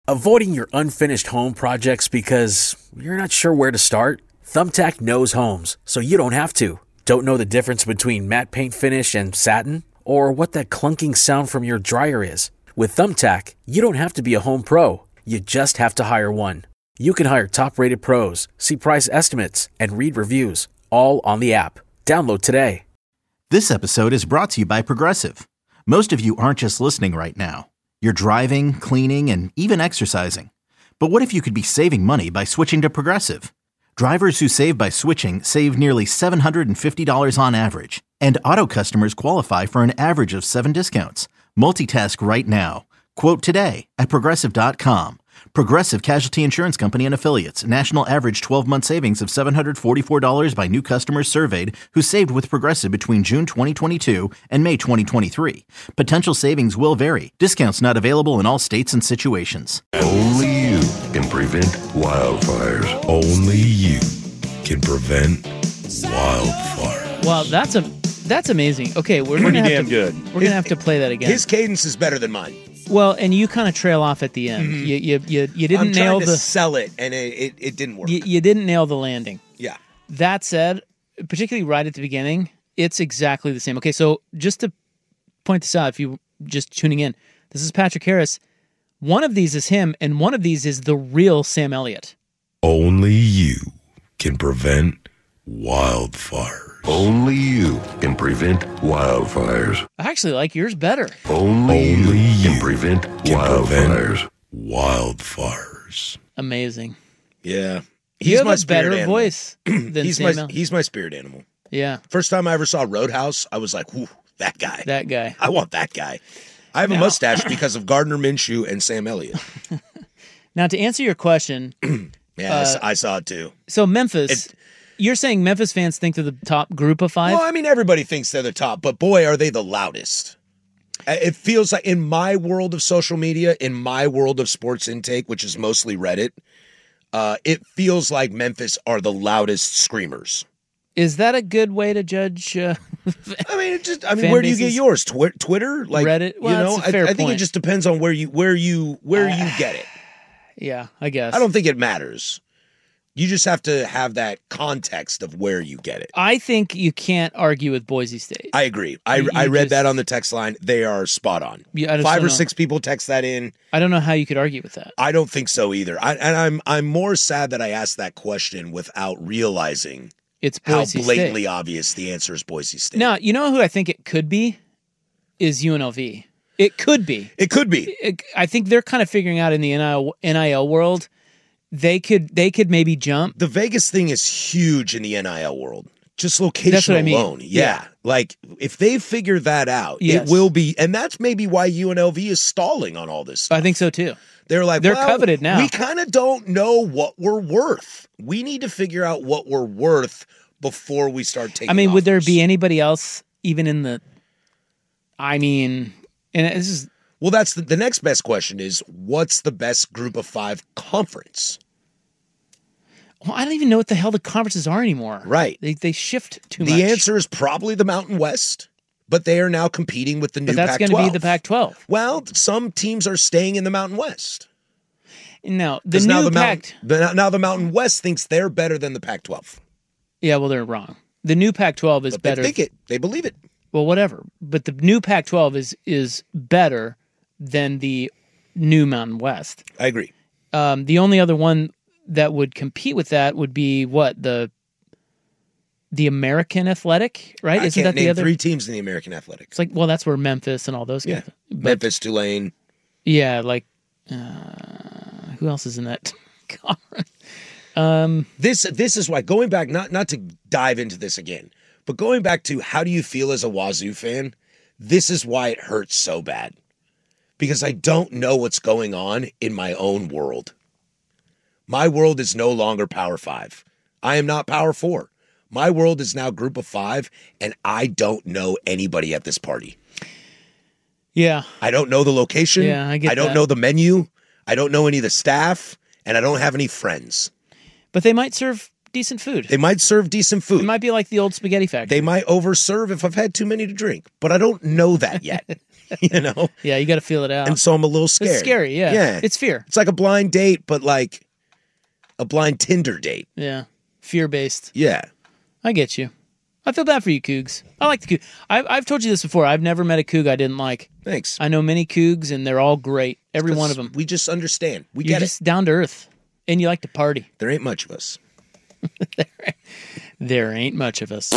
Avoiding your unfinished home projects because you're not sure where to start? Thumbtack knows homes, so you don't have to. Don't know the difference between matte paint finish and satin? Or what that clunking sound from your dryer is? With Thumbtack, you don't have to be a home pro. You just have to hire one. You can hire top-rated pros, see price estimates, and read reviews, all on the app. Download today. This episode is brought to you by Progressive. Most of you aren't just listening right now. You're driving, cleaning, and even exercising. But what if you could be saving money by switching to Progressive? Drivers who save by switching save nearly $750 on average. And auto customers qualify for an average of 7 discounts. Multitask right now. Quote today at Progressive.com. Progressive Casualty Insurance Company and Affiliates. National average 12-month savings of $744 by new customers surveyed who saved with Progressive between June 2022 and May 2023. Potential savings will vary. Discounts not available in all states and situations. Only you can prevent wildfires. Only you can prevent wildfire. Well, that's amazing. Okay, we're Pretty gonna damn have to, good. We're gonna have to play that again. His cadence is better than mine. Well, and you kind of trail off at the end. Mm-hmm. You didn't I'm nail trying to the sell it, and it didn't work. you didn't nail the landing. Yeah. That said, particularly right at the beginning, it's exactly the same. Okay, so just to point this out, if you just tuning in, this is Patrick Harris. One of these is him, and one of these is the real Sam Elliott. Only you can prevent wildfires. Only you can prevent wildfires. I actually like yours better. Only you can prevent wildfires. Wildfires. Amazing. Yeah. You have my a spirit better animal. voice than He's Sam Elliott. my spirit animal. Yeah, First time I ever saw Roadhouse, I was like, "Whoo, that guy! that guy. I want that guy." I have a mustache because of Gardner Minshew and Sam Elliott. Now, to answer your question, Yeah, I saw it too. so Memphis, you're saying Memphis fans think they're the top group of 5? Well, I mean, everybody thinks they're the top, but boy, are they the loudest. It feels like in my world of social media, in my world of sports intake, which is mostly Reddit, it feels like Memphis are the loudest screamers. Is that a good way to judge? I mean, Fan where do you get bases? yours? Twitter, like Reddit? Well, that's a fair I think it point. just depends on where you get it. Yeah, I guess. I don't think it matters. You just have to have that context of where you get it. I think you can't argue with Boise State. I agree. I You read just- that on the text line. They are spot on. Yeah, I just 5 don't or know. 6 people text that in. I don't know how you could argue with that. I don't think so either. I'm more sad that I asked that question without realizing It's how Boise blatantly State. obvious the answer is Boise State. Now, you know who I think it could be? Is UNLV. It could be. It could be. I think they're kind of figuring out in the NIL world, they could maybe jump. The Vegas thing is huge in the NIL world. Just location That's what I mean. alone. Yeah. Like, if they figure that out, Yes. it will be. And that's maybe why UNLV is stalling on all this stuff. I think so too. They're like, They're well, coveted now. We kind of don't know what we're worth. We need to figure out what we're worth before we start taking I mean, would there offers. be anybody else even in the? I mean, and this is Well, that's the next best question is, what's the best group of 5 conference? well, I don't even know what the hell the conferences are anymore. Right. They shift too much. The answer is probably the Mountain West, but they are now competing with the new but that's Pac-12. going to be the Pac-12. Well, some teams are staying in the Mountain West. Now the 'Cause new now Pac. now the Mountain West thinks they're better than the Pac-12. Yeah, well, they're wrong. The new Pac-12 is But better. they think it. They believe it. Well, whatever. But the new Pac-12 is better than the new Mountain West. I agree. The only other one that would compete with that would be what the American Athletic, right? I Isn't can't that the name other? 3 teams in the American Athletics. It's like, well, that's where Memphis and all those Yeah. guys. But, Memphis, Tulane. yeah, like who else is in that conference? This is why, going back, not to dive into this again, but going back to how do you feel as a Wazoo fan, this is why it hurts so bad. Because I don't know what's going on in my own world. My world is no longer Power 5. I am not Power 4. My world is now Group of 5, and I don't know anybody at this party. Yeah, I don't know the location. Yeah, I get don't that. know the menu. I don't know any of the staff, and I don't have any friends. but they might serve decent food. They might serve decent It food. might be like the old spaghetti factory. They might overserve if I've had too many to drink, but I don't know that yet. you know? Yeah, you got to feel it out. And so I'm a little scared. It's scary, yeah. Yeah. It's fear. It's like a blind date, but like a blind Tinder date. Yeah. Fear-based. Yeah. I get you. I feel bad for you, Cougs. I like the Coug. I've told you this before. I've never met a Coug I didn't like. Thanks. I know many Cougs, and they're all great. Every one of them. We just understand. We You're get just down to earth, and you like to party. There ain't much of us. There ain't much of us.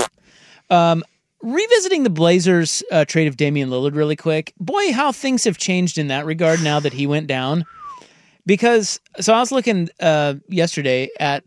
Revisiting the Blazers trade of Damian Lillard really quick. Boy, how things have changed in that regard now that he went down. Because, so I was looking yesterday at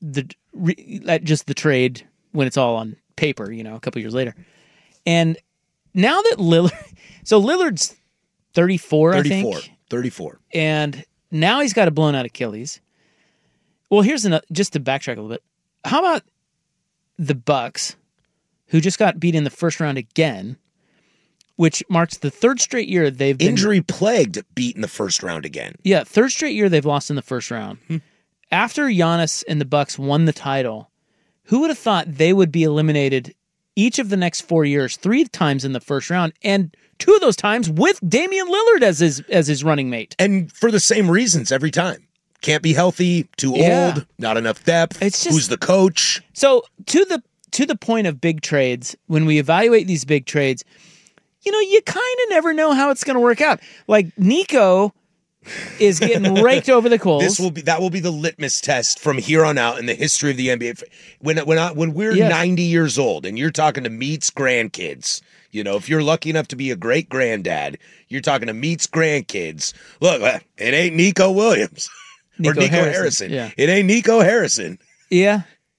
just the trade when it's all on paper, you know, a couple years later. And now that Lillard's 34, I think. 34. And now he's got a blown out Achilles. Well, here's just to backtrack a little bit. How about the Bucks, who just got beat in the first round again, which marks the third straight year they've been injury-plagued, beat in the first round again. Yeah, third straight year they've lost in the first round. After Giannis and the Bucks won the title, who would have thought they would be eliminated each of the next 4 years, 3 times in the first round, and 2 of those times with Damian Lillard as his running mate? And for the same reasons every time. Can't be healthy, too old, not enough depth. It's just, who's the coach? So to the point of big trades, when we evaluate these big trades, you know, you kind of never know how it's going to work out. Like Nico is getting raked over the coals. That will be the litmus test from here on out in the history of the NBA. When we're 90 years old and you're talking to Meat's grandkids, you know, if you're lucky enough to be a great granddad, you're talking to Meat's grandkids. Look, it ain't Nico Williams or Nico Harrison. Yeah. It ain't Nico Harrison. Yeah.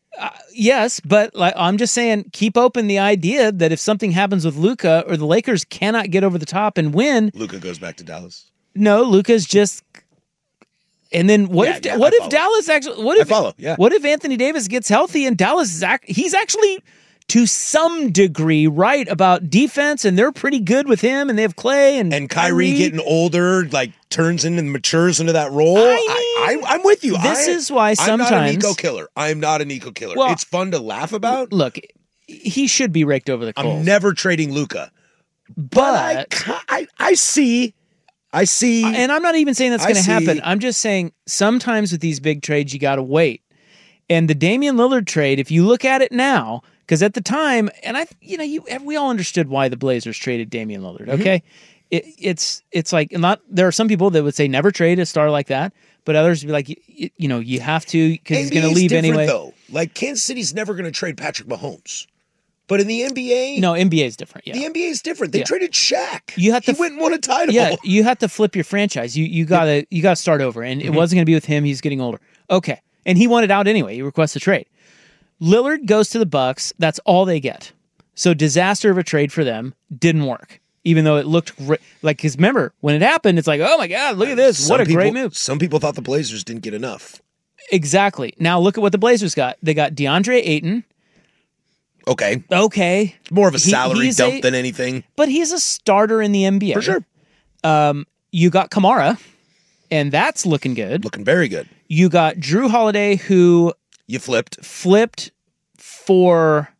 Yes, but like I'm just saying, keep open the idea that if something happens with Luka or the Lakers cannot get over the top and win, Luka goes back to Dallas. No, Luka's just. And then what if Dallas actually? What if Anthony Davis gets healthy and Dallas is he's actually to some degree right about defense and they're pretty good with him and they have Clay and Kyrie getting older, like turns in and matures into that role. I'm with you. This is why sometimes I'm not a Nico killer. I'm not a Nico killer. Well, it's fun to laugh about. Look, he should be raked over the coals. I'm never trading Luka, but I see. And I'm not even saying that's going to happen. I'm just saying sometimes with these big trades, you got to wait. And the Damian Lillard trade, if you look at it now, because at the time, and we all understood why the Blazers traded Damian Lillard. Okay, it's like there are some people that would say never trade a star like that, but others would be like, you have to because he's going to leave anyway. Though, like Kansas City's never going to trade Patrick Mahomes. But in the NBA... No, NBA is different, yeah. The NBA is different. They traded Shaq. He went and won a title. Yeah, you have to flip your franchise. You gotta start over. And it wasn't going to be with him. He's getting older. Okay. And he wanted out anyway. He requests a trade. Lillard goes to the Bucks. That's all they get. So disaster of a trade for them. Didn't work. Even though it looked great. Like, because remember, when it happened, it's like, oh my God, look at this. What a great move. Some people thought the Blazers didn't get enough. Exactly. Now look at what the Blazers got. They got DeAndre Ayton. Okay. It's more of a salary dump than anything. But he's a starter in the NBA. For sure. You got Kamara, and that's looking good. Looking very good. You got Drew Holiday, who... You flipped for...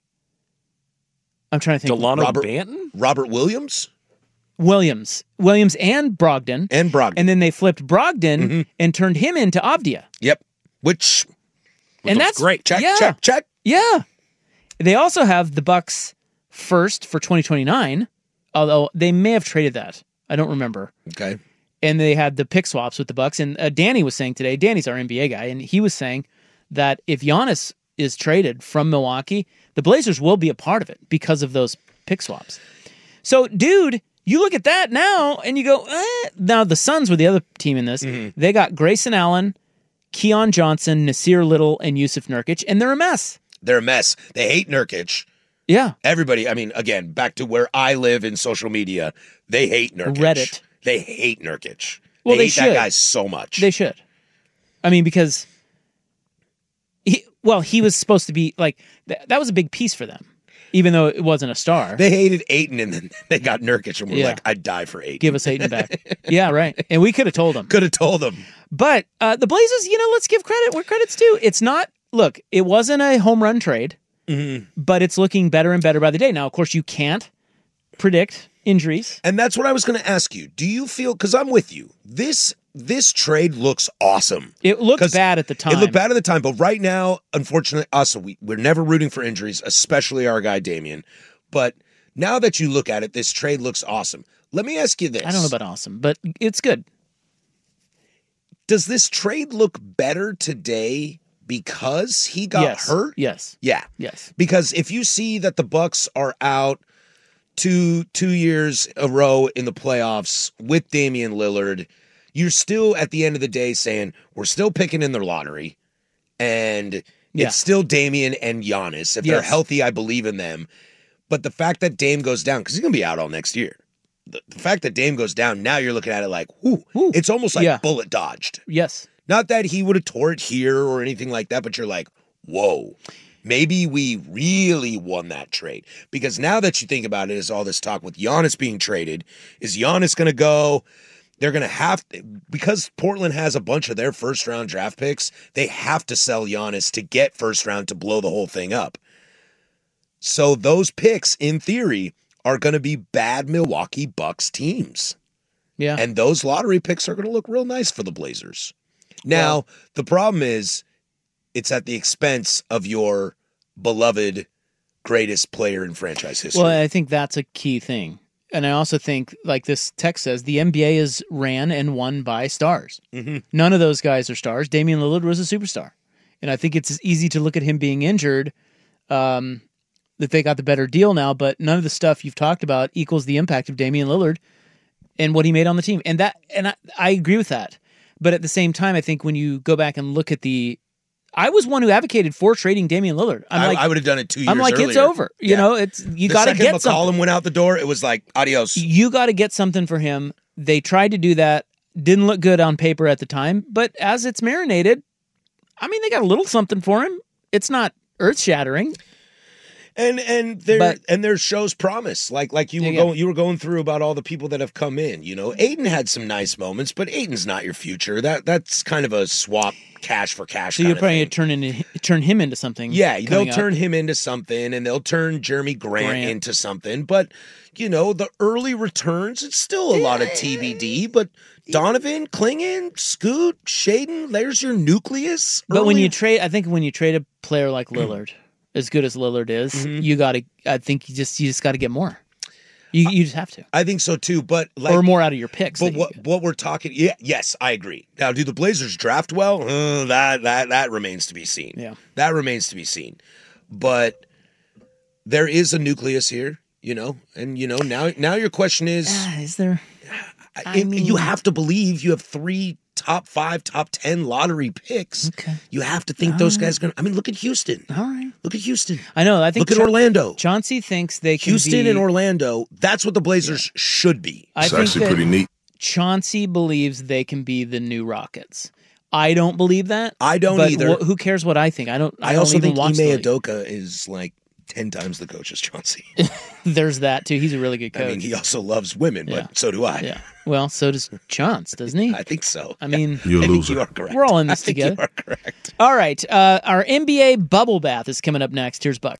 I'm trying to think. Delano Banton? Robert Williams? Williams and Brogdon. And then they flipped Brogdon and turned him into Avdia. Yep. Which... And that's great. Check. Yeah. They also have the Bucks first for 2029, although they may have traded that. I don't remember. Okay. And they had the pick swaps with the Bucks. And Danny was saying today, Danny's our NBA guy, and he was saying that if Giannis is traded from Milwaukee, the Blazers will be a part of it because of those pick swaps. So, dude, you look at that now and you go, Now, the Suns were the other team in this. They got Grayson Allen, Keon Johnson, Nasir Little, and Yusuf Nurkic, and they're a mess. They're a mess. They hate Nurkic. Yeah. Everybody, I mean, again, back to where I live in social media, they hate Nurkic. Reddit. They hate Nurkic. Well, they hate should. That guy so much. They should. I mean, because he was supposed to be like, that was a big piece for them, even though it wasn't a star. They hated Ayton, and then they got Nurkic, and we're like, I'd die for Ayton. Give us Ayton back. Yeah, right. And we could have told them. But the Blazers, let's give credit where credit's due. It's not, look, it wasn't a home run trade, but it's looking better and better by the day. Now, of course, you can't predict injuries. And that's what I was going to ask you. Do you feel, because I'm with you, this trade looks awesome. It looked bad at the time. It looked bad at the time, but right now, unfortunately, we're never rooting for injuries, especially our guy Damian. But now that you look at it, this trade looks awesome. Let me ask you this. I don't know about awesome, but it's good. Does this trade look better today because he got hurt? Yes. Yeah. Yes. Because if you see that the Bucks are out two years a row in the playoffs with Damian Lillard, you're still at the end of the day saying we're still picking in their lottery, and it's still Damian and Giannis. If they're healthy, I believe in them. But the fact that Dame goes down, because he's going to be out all next year. The fact that Dame goes down, now you're looking at it like, whoo. It's almost like bullet dodged. Yes. Not that he would have tore it here or anything like that, but you're like, whoa, maybe we really won that trade. Because now that you think about it, is all this talk with Giannis being traded. Is Giannis going to go? They're going to have to, because Portland has a bunch of their first-round draft picks, they have to sell Giannis to get first round to blow the whole thing up. So those picks, in theory, are going to be bad Milwaukee Bucks teams. Yeah. And those lottery picks are going to look real nice for the Blazers. Now, the problem is it's at the expense of your beloved greatest player in franchise history. Well, I think that's a key thing. And I also think, like this text says, the NBA is ran and won by stars. Mm-hmm. None of those guys are stars. Damian Lillard was a superstar. And I think it's easy to look at him being injured, that they got the better deal now, but none of the stuff you've talked about equals the impact of Damian Lillard and what he made on the team. And I agree with that. But at the same time, I think when you go back and look at I was one who advocated for trading Damian Lillard. I would have done it 2 years earlier. I'm like, it's over. You know, you got to get something. McCollum went out the door, it was like, adios. You got to get something for him. They tried to do that. Didn't look good on paper at the time. But as it's marinated, I mean, they got a little something for him. It's not earth-shattering. And there shows promise. Like you were going through about all the people that have come in. You know, Ayton had some nice moments, but Ayton's not your future. That's kind of a swap cash for cash. So you're probably going to turn him into something. Yeah, they'll turn him into something, and they'll turn Jeremy Grant into something. But you know, the early returns, it's still a lot of TBD. But Donovan, Klingon, Scoot, Shaden, there's your nucleus. But when you trade a player like Lillard, as good as Lillard is, I think you just got to get more. You just have to. I think so too, but or more out of your picks. But what we're talking, yes, I agree. Now, do the Blazers draft well? That remains to be seen. Yeah, that remains to be seen. But there is a nucleus here, you know, and you know now your question is there? You have to believe you have 3 top 5, top 10 lottery picks. Okay. You have to think those guys are going to... I mean, look at Houston. All right. Look at Houston. I know. I think look at Orlando. Chauncey thinks they can Houston and Orlando, that's what the Blazers should be. It's actually pretty neat. Chauncey believes they can be the new Rockets. I don't believe that. I don't either. Who cares what I think? I also think Ime Udoka is like 10 times the coach as Chauncey. There's that too. He's a really good coach. I mean, he also loves women, but so do I. Yeah. Well, so does Chauncey, doesn't he? I think so. I mean, you're a loser. You are correct. We're all in this together. You are correct. All right. Our NBA bubble bath is coming up next. Here's Buck.